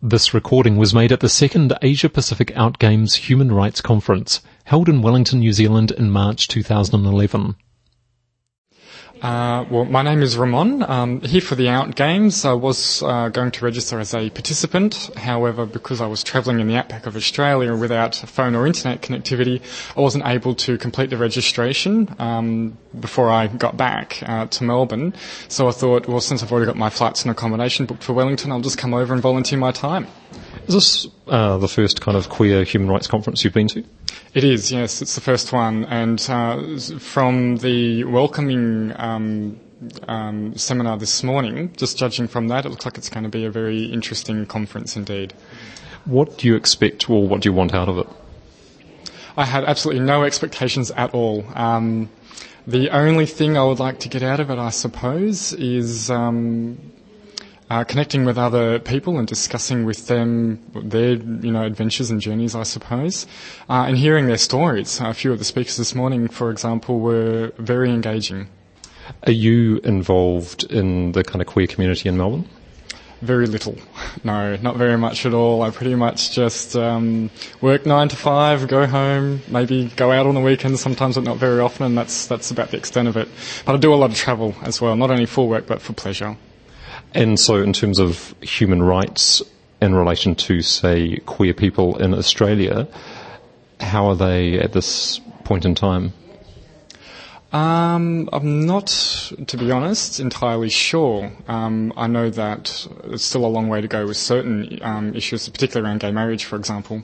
This recording was made at the second Asia Pacific Outgames Human Rights Conference, held in Wellington, New Zealand in March 2011. My name is Ramon. Here for the Outgames. I was going to register as a participant. However, because I was travelling in the outback of Australia without phone or internet connectivity, I wasn't able to complete the registration before I got back to Melbourne. So I thought, well, since I've already got my flights and accommodation booked for Wellington, I'll just come over and volunteer my time. Is this the first kind of queer human rights conference you've been to? It is, yes. It's the first one. And from the welcoming seminar this morning, just judging from that, it looks like it's going to be a very interesting conference indeed. What do you expect, or what do you want out of it? I had absolutely no expectations at all. The only thing I would like to get out of it, I suppose, is connecting with other people and discussing with them their, adventures and journeys, I suppose, and hearing their stories. A few of the speakers this morning, for example, were very engaging. Are you involved in the kind of queer community in Melbourne? Very little. No, not very much at all. I pretty much just work 9 to 5, go home, maybe go out on the weekends sometimes, but not very often, and that's about the extent of it. But I do a lot of travel as well, not only for work but for pleasure. And so in terms of human rights in relation to, say, queer people in Australia, how are they at this point in time? I'm not, to be honest, entirely sure. I know that it's still a long way to go with certain issues, particularly around gay marriage, for example.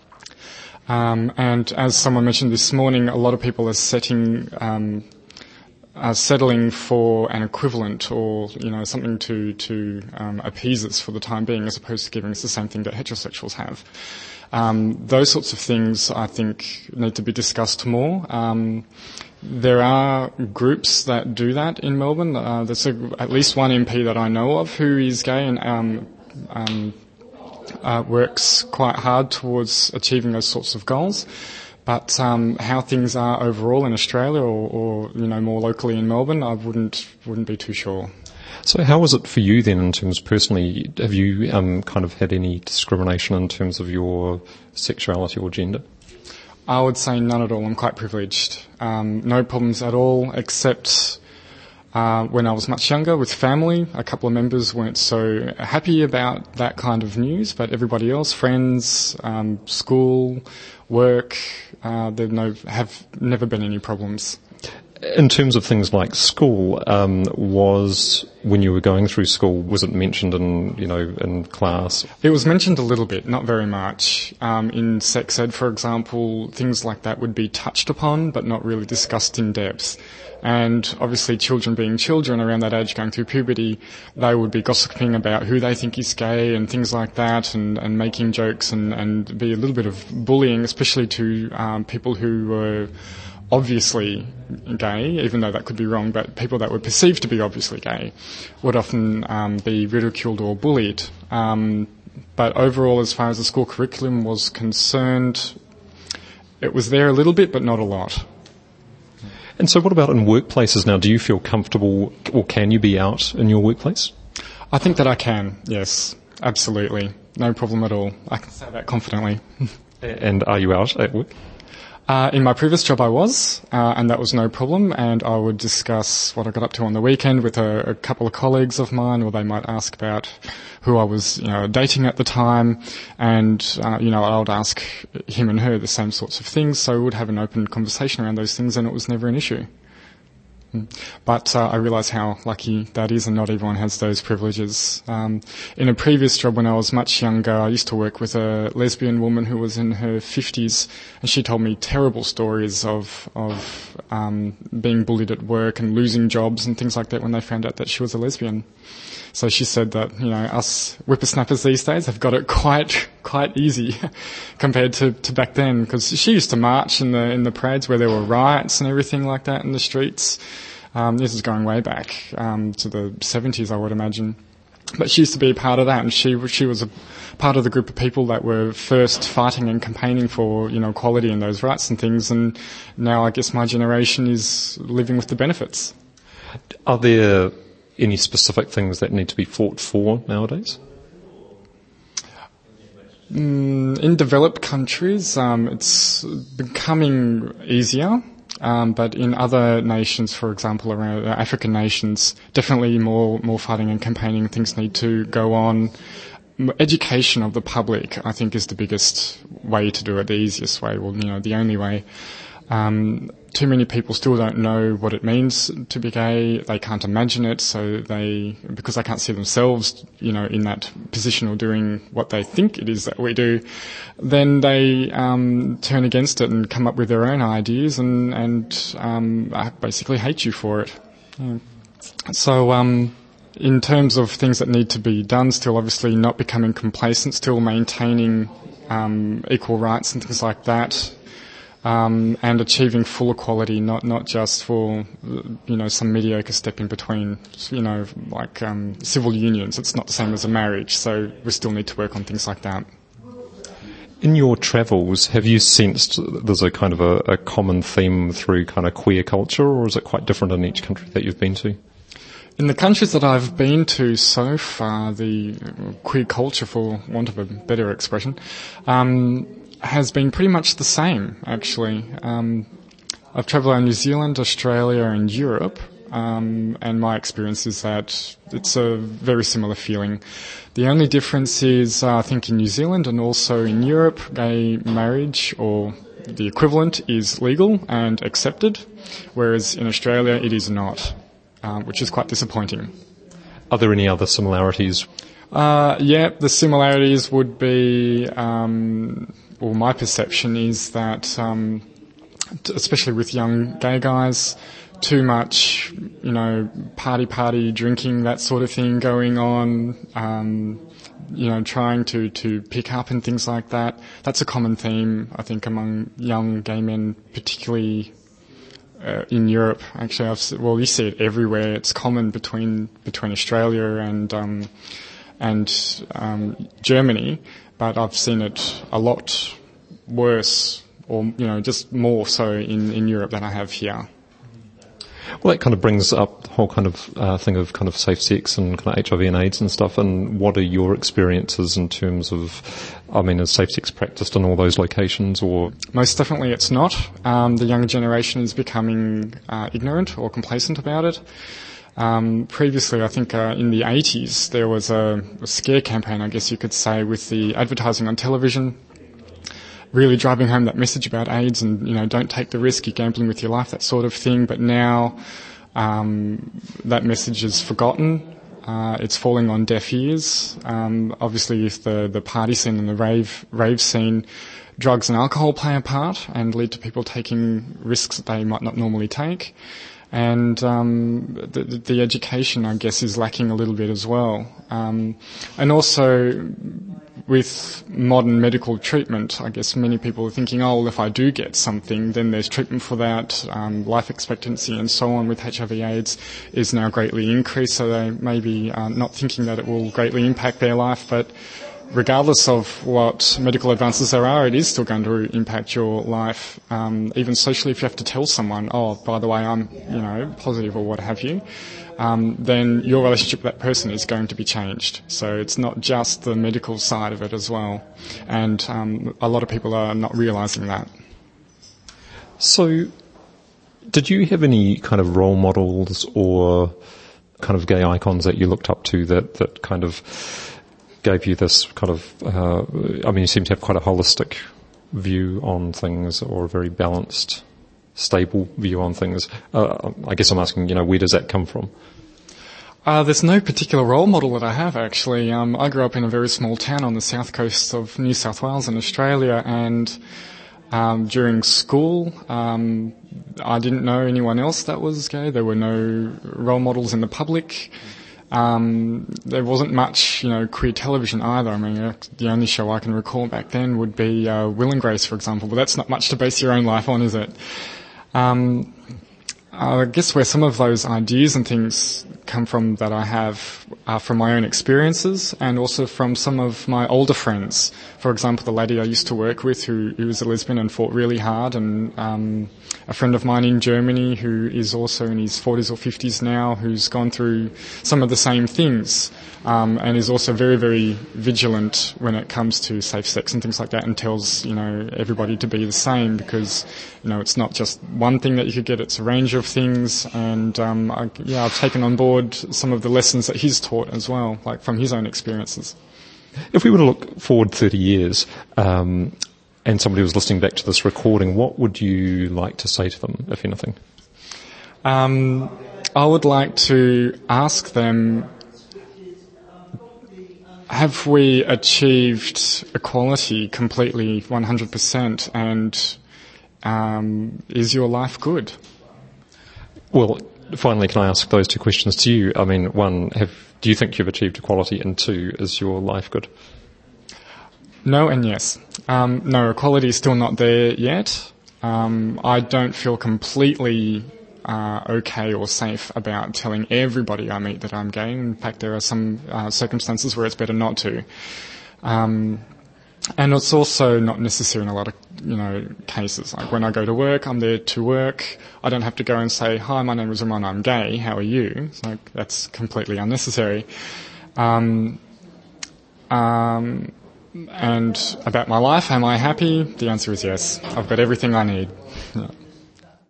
And as someone mentioned this morning, a lot of people are settling for an equivalent or, something to appease us for the time being, as opposed to giving us the same thing that heterosexuals have. Those sorts of things, I think, need to be discussed more. There are groups that do that in Melbourne. There's at least one MP that I know of who is gay and works quite hard towards achieving those sorts of goals. But how things are overall in Australia or more locally in Melbourne, I wouldn't be too sure. So how was it for you then in terms personally? Have you kind of had any discrimination in terms of your sexuality or gender? I would say none at all. I'm quite privileged. No problems at all, except when I was much younger with family. A couple of members weren't so happy about that kind of news, but everybody else, friends, school, work, have never been any problems. In terms of things like school, was when you were going through school, was it mentioned in class? It was mentioned a little bit, not very much. In sex ed, for example, things like that would be touched upon, but not really discussed in depth. And obviously children being children around that age going through puberty, they would be gossiping about who they think is gay and things like that and making jokes and be a little bit of bullying, especially to people who were obviously gay, even though that could be wrong, but people that were perceived to be obviously gay would often be ridiculed or bullied. But overall, as far as the school curriculum was concerned, it was there a little bit, but not a lot. And so what about in workplaces now? Do you feel comfortable, or can you be out in your workplace? I think that I can, yes, absolutely. No problem at all. I can say that confidently. And are you out at work? In my previous job I was, and that was no problem, and I would discuss what I got up to on the weekend with a couple of colleagues of mine, or they might ask about who I was, dating at the time, and, I would ask him and her the same sorts of things, so we would have an open conversation around those things, and it was never an issue. But I realise how lucky that is, and not everyone has those privileges. In a previous job when I was much younger, I used to work with a lesbian woman who was in her 50s, and she told me terrible stories of being bullied at work and losing jobs and things like that when they found out that she was a lesbian. So she said that, us whippersnappers these days have got it quite easy compared to back then, because she used to march in the parades where there were riots and everything like that in the streets. This is going way back to the 70s, I would imagine. But she used to be a part of that, and she was a part of the group of people that were first fighting and campaigning for, equality and those rights and things. And now I guess my generation is living with the benefits. Are there any specific things that need to be fought for nowadays? In developed countries, it's becoming easier. But in other nations, for example, around African nations, definitely more fighting and campaigning. Things need to go on. Education of the public, I think, is the biggest way to do it, the easiest way, the only way. Too many people still don't know what it means to be gay. They can't imagine it, so because they can't see themselves, in that position or doing what they think it is that we do, then they turn against it and come up with their own ideas and basically hate you for it. Yeah. So, in terms of things that need to be done, still obviously not becoming complacent, still maintaining equal rights and things like that. And achieving full equality, not just for, some mediocre step in between, like civil unions. It's not the same as a marriage, so we still need to work on things like that. In your travels, have you sensed there's a kind of a common theme through kind of queer culture, or is it quite different in each country that you've been to? In the countries that I've been to so far, the queer culture, for want of a better expression, has been pretty much the same, actually. I've travelled around New Zealand, Australia and Europe, and my experience is that it's a very similar feeling. The only difference is, I think in New Zealand and also in Europe, gay marriage or the equivalent is legal and accepted, whereas in Australia it is not, which is quite disappointing. Are there any other similarities? The similarities would be, my perception is that, especially with young gay guys, too much, party, drinking, that sort of thing going on, trying to pick up and things like that. That's a common theme, I think, among young gay men, particularly in Europe. Actually, you see it everywhere. It's common between Australia and Germany, but I've seen it a lot worse, or just more so in Europe than I have here. Well, that kind of brings up the whole kind of thing of kind of safe sex and kind of HIV and AIDS and stuff. And what are your experiences in terms of, is safe sex practiced in all those locations, or? Most definitely it's not. The younger generation is becoming ignorant or complacent about it. Previously, I think in the 80s, there was a scare campaign, I guess you could say, with the advertising on television, really driving home that message about AIDS and, don't take the risk, you're gambling with your life, that sort of thing. But now that message is forgotten. It's falling on deaf ears. Obviously, with the party scene and the rave scene, drugs and alcohol play a part and lead to people taking risks that they might not normally take. And the education, I guess, is lacking a little bit as well. And also, with modern medical treatment, I guess many people are thinking, if I do get something, then there's treatment for that. Life expectancy and so on with HIV/AIDS is now greatly increased, so they may be not thinking that it will greatly impact their life, but regardless of what medical advances there are, it is still going to impact your life. Even socially, if you have to tell someone, by the way, I'm, positive or what have you, then your relationship with that person is going to be changed. So it's not just the medical side of it as well. And a lot of people are not realising that. So did you have any kind of role models or kind of gay icons that you looked up to that kind of gave you this kind of, you seem to have quite a holistic view on things, or a very balanced, stable view on things. I guess I'm asking, where does that come from? There's no particular role model that I have, actually. I grew up in a very small town on the south coast of New South Wales in Australia, and during school, I didn't know anyone else that was gay. There were no role models in the public. There wasn't much, queer television either. The only show I can recall back then would be Will and Grace, for example, but that's not much to base your own life on, is it? I guess where some of those ideas and things come from that I have are from my own experiences and also from some of my older friends. For example, the lady I used to work with who was a lesbian and fought really hard, and a friend of mine in Germany who is also in his 40s or 50s now, who's gone through some of the same things, and is also very, very vigilant when it comes to safe sex and things like that, and tells, everybody to be the same, because, it's not just one thing that you could get, it's a range of things. And I've taken on board some of the lessons that he's taught as well, like from his own experiences. If we were to look forward 30 years, and somebody was listening back to this recording, what would you like to say to them, if anything? I would like to ask them, have we achieved equality completely 100%, and is your life good? Well, finally, can I ask those two questions to you? I mean, one, do you think you've achieved equality? And two, is your life good? No and yes. No, equality is still not there yet. I don't feel completely okay or safe about telling everybody I meet that I'm gay. In fact, there are some circumstances where it's better not to. And it's also not necessary in a lot of, cases. Like when I go to work, I'm there to work. I don't have to go and say, "Hi, my name is Ramon, I'm gay, how are you?" It's like, that's completely unnecessary. And about my life, am I happy? The answer is yes. I've got everything I need. Yeah.